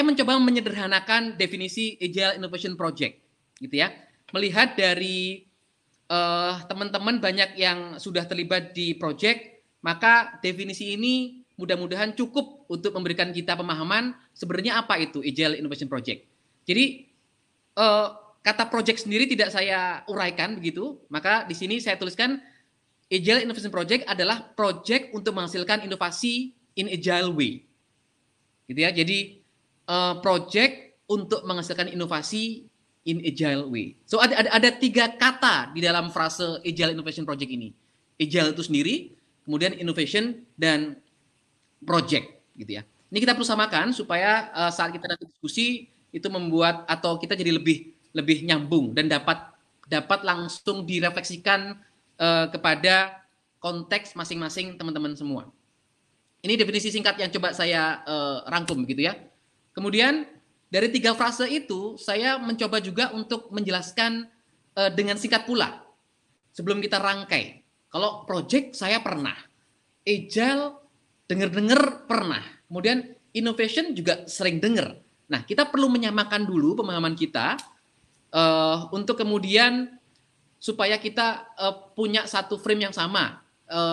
saya mencoba menyederhanakan definisi Agile Innovation Project, gitu ya. Melihat dari teman-teman banyak yang sudah terlibat di project, maka definisi ini mudah-mudahan cukup untuk memberikan kita pemahaman sebenarnya apa itu Agile Innovation Project. Jadi kata project sendiri tidak saya uraikan begitu, maka di sini saya tuliskan Agile Innovation Project adalah project untuk menghasilkan inovasi in agile way. Gitu ya. Jadi project untuk menghasilkan inovasi in agile way. So ada 3 kata di dalam frase Agile Innovation Project ini. Agile itu sendiri, kemudian innovation dan project gitu ya. Ini kita perlu samakan supaya saat kita nanti diskusi itu membuat atau kita jadi lebih nyambung dan dapat langsung direfleksikan kepada konteks masing-masing teman-teman semua. Ini definisi singkat yang coba saya rangkum gitu ya. Kemudian dari 3 frase itu saya mencoba juga untuk menjelaskan dengan singkat pula sebelum kita rangkai. Kalau project saya pernah, agile dengar-dengar pernah, kemudian innovation juga sering dengar. Nah, kita perlu menyamakan dulu pemahaman kita untuk kemudian supaya kita punya satu frame yang sama.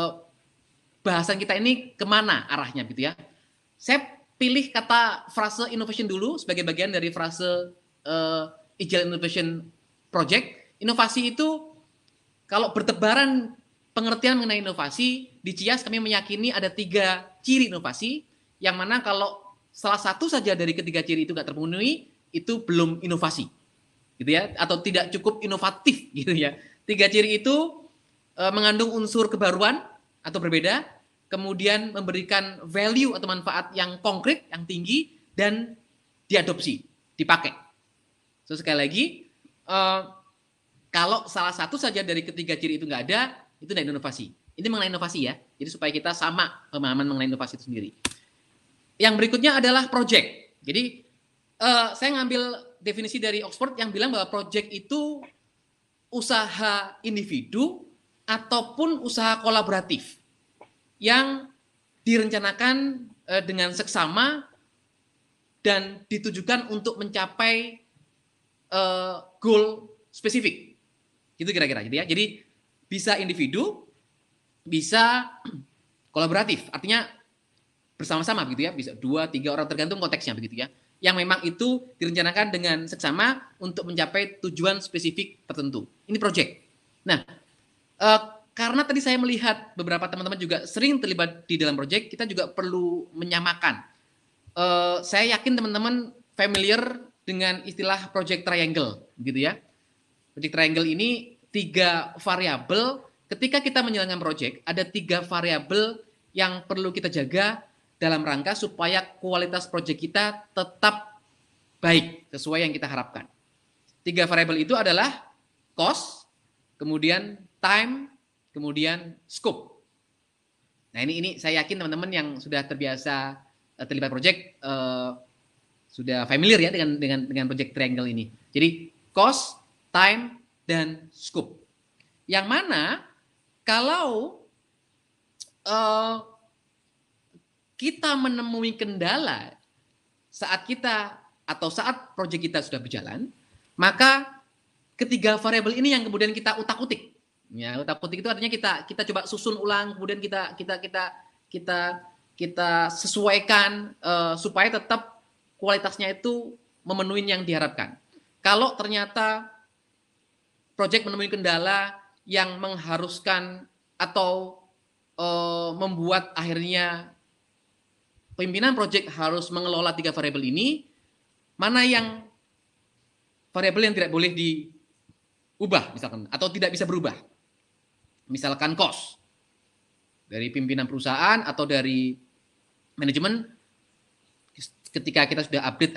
Bahasan kita ini kemana arahnya gitu ya. Saya pilih kata frase innovation dulu sebagai bagian dari frase Agile Innovation Project. Inovasi itu kalau bertebaran pengertian mengenai inovasi, di CIAS kami meyakini ada 3 ciri inovasi, yang mana kalau salah satu saja dari ketiga ciri itu nggak terpenuhi, itu belum inovasi, gitu ya, atau tidak cukup inovatif, gitu ya. 3 ciri itu mengandung unsur kebaruan atau berbeda, kemudian memberikan value atau manfaat yang konkret, yang tinggi, dan diadopsi, dipakai. So, sekali lagi, kalau salah satu saja dari ketiga ciri itu nggak ada, itu tidak inovasi. Ini mengenai inovasi ya, jadi supaya kita sama pemahaman mengenai inovasi itu sendiri. Yang berikutnya adalah project. Jadi, saya ngambil definisi dari Oxford yang bilang bahwa project itu usaha individu ataupun usaha kolaboratif yang direncanakan dengan seksama dan ditujukan untuk mencapai goal spesifik. Gitu kira-kira gitu ya. Jadi bisa individu, bisa kolaboratif. Artinya bersama-sama begitu ya. Bisa 2-3 orang tergantung konteksnya begitu ya. Yang memang itu direncanakan dengan seksama untuk mencapai tujuan spesifik tertentu. Ini project. Nah, karena tadi saya melihat beberapa teman-teman juga sering terlibat di dalam project, kita juga perlu menyamakan. Saya yakin teman-teman familiar dengan istilah project triangle, gitu ya. Project triangle ini 3 variabel. Ketika kita menjalankan project, ada 3 variabel yang perlu kita jaga dalam rangka supaya kualitas project kita tetap baik sesuai yang kita harapkan. 3 variabel itu adalah cost, kemudian time, kemudian scope. Nah ini saya yakin teman-teman yang sudah terbiasa terlibat project sudah familiar ya dengan project triangle ini. Jadi cost, time, dan scope. Yang mana kalau kita menemui kendala saat project kita sudah berjalan, maka ketiga variabel ini yang kemudian kita utak-utik. Ya, utak-utik itu artinya kita coba susun ulang, kemudian kita sesuaikan supaya tetap kualitasnya itu memenuhi yang diharapkan. Kalau ternyata project menemui kendala yang mengharuskan atau membuat akhirnya pimpinan project harus mengelola 3 variabel ini, mana yang variabel yang tidak boleh diubah misalkan atau tidak bisa berubah. Misalkan cost dari pimpinan perusahaan atau dari manajemen, ketika kita sudah update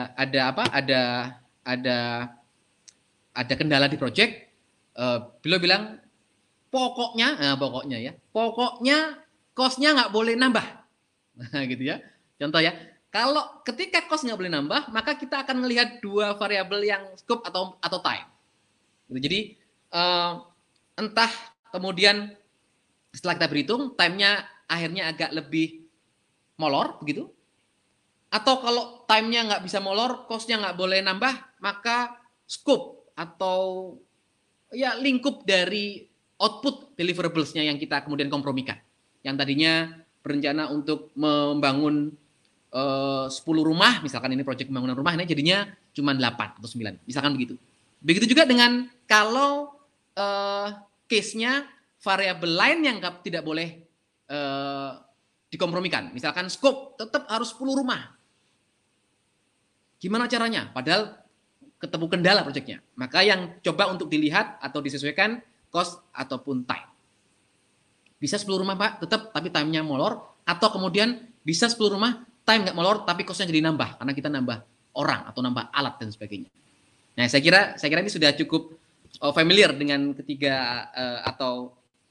ada kendala di project, beliau bilang pokoknya cost-nya nggak boleh nambah, gitu ya. Contoh ya, kalau ketika cost nggak boleh nambah, maka kita akan melihat 2 variabel yang scope atau time. Jadi entah kemudian setelah kita berhitung, time-nya akhirnya agak lebih molor begitu, Atau kalau time-nya nggak bisa molor, cost-nya nggak boleh nambah, maka scope atau ya lingkup dari output deliverables-nya yang kita kemudian kompromikan. Yang tadinya berencana untuk membangun 10 rumah, misalkan ini proyek pembangunan rumah, ini jadinya cuma 8 atau 9, misalkan begitu. Begitu juga dengan kalau case-nya variabel lain yang tidak boleh dikompromikan. Misalkan scope tetap harus 10 rumah. Gimana caranya? Padahal ketemu kendala proyeknya. Maka yang coba untuk dilihat atau disesuaikan cost ataupun time. Bisa 10 rumah Pak, tetap tapi time-nya molor. Atau kemudian bisa 10 rumah, time nggak molor tapi cost-nya jadi nambah. Karena kita nambah orang atau nambah alat dan sebagainya. Nah, saya kira ini sudah cukup familiar dengan ketiga atau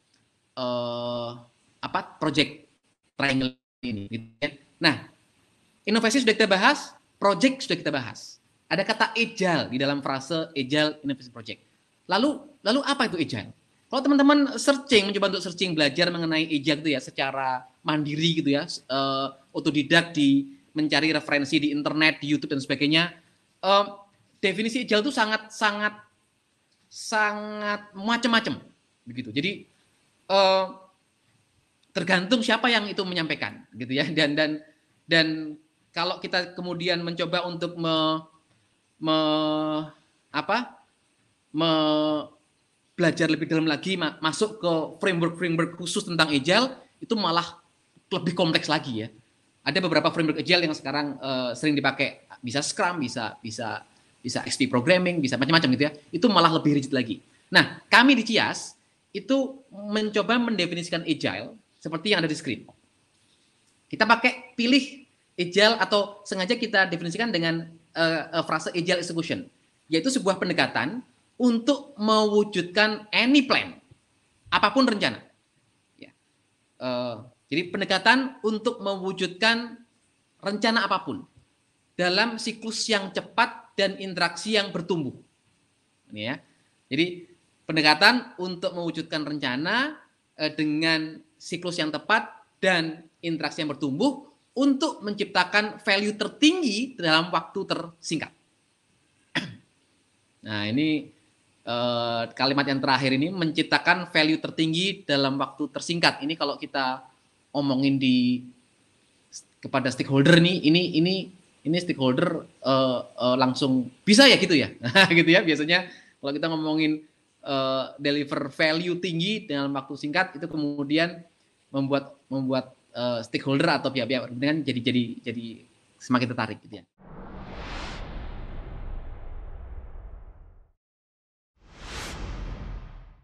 project triangle ini. Nah, inovasi sudah kita bahas, project sudah kita bahas. Ada kata agile di dalam frase agile innovation project. Lalu apa itu agile? Kalau teman-teman mencoba untuk searching belajar mengenai agile itu ya secara mandiri gitu ya, otodidak mencari referensi di internet, di YouTube dan sebagainya. Definisi agile itu sangat macam-macam begitu. Jadi tergantung siapa yang itu menyampaikan gitu ya, dan kalau kita kemudian mencoba untuk belajar lebih dalam lagi, masuk ke framework khusus tentang agile, itu malah lebih kompleks lagi ya. Ada beberapa framework agile yang sekarang sering dipakai, bisa Scrum, bisa XP programming, bisa macam-macam gitu ya. Itu malah lebih rigid lagi. Nah, kami di CIAS itu mencoba mendefinisikan agile seperti yang ada di screen. Kita pilih agile atau sengaja kita definisikan dengan frase agile execution, yaitu sebuah pendekatan untuk mewujudkan any plan, apapun rencana. Ya. Jadi pendekatan untuk mewujudkan rencana apapun dalam siklus yang cepat dan interaksi yang bertumbuh. Ini ya. Jadi pendekatan untuk mewujudkan rencana dengan siklus yang tepat dan interaksi yang bertumbuh untuk menciptakan value tertinggi dalam waktu tersingkat. Nah, ini kalimat yang terakhir ini, menciptakan value tertinggi dalam waktu tersingkat. Ini kalau kita omongin kepada stakeholder nih, ini stakeholder langsung bisa ya gitu ya, gitu ya. Biasanya kalau kita ngomongin deliver value tinggi dalam waktu singkat, itu kemudian membuat stakeholder atau pihak-pihak kepentingan jadi semakin tertarik gitu ya.